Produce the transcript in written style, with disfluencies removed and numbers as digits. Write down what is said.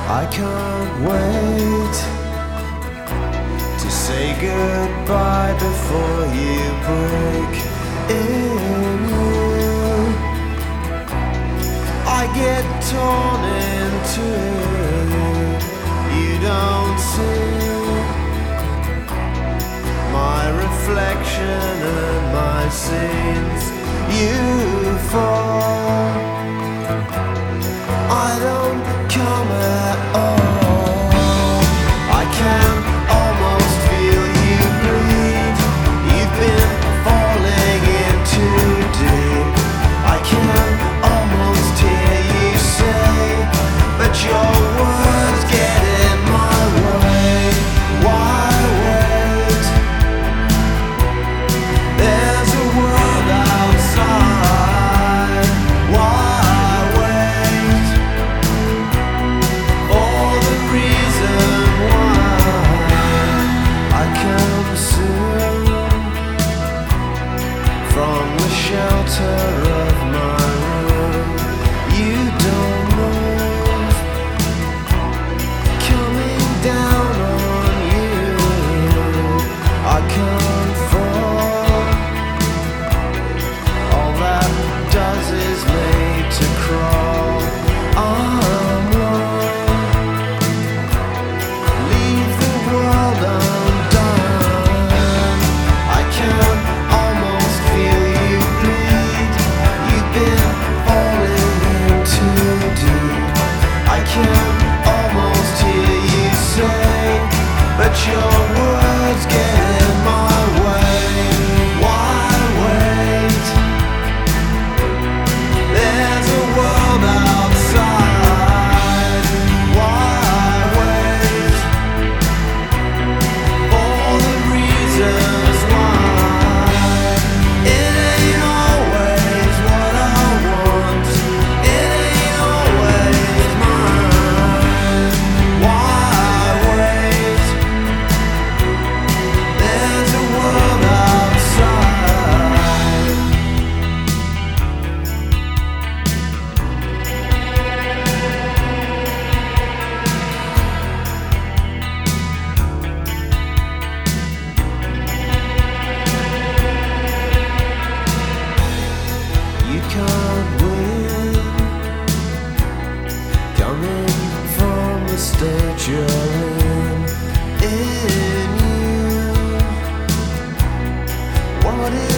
I can't wait to say goodbye before you break in you. I get torn in two. You don't see my reflection and my sins. You fall. I don't come at all. I can almost feel you bleed. You've been falling in too deep. I can almost hear you say, but your words get in my way. Why wait? There's a world outside. Why wait? All the reason why I come soon from the shelter of my room. You don't move, coming down on you. I can't fall. All that does is made to crawl. I'm wrong. Leave the world undone. I can almost feel you bleed. You've been falling in too deep. I can almost hear you say, but your words get in my way. Why wait? There's a world outside. Why wait? All the reasons why. It ain't always what I want. It ain't always mine. Why wait? There's a world outside. You can't win, coming from the state you're in you. What is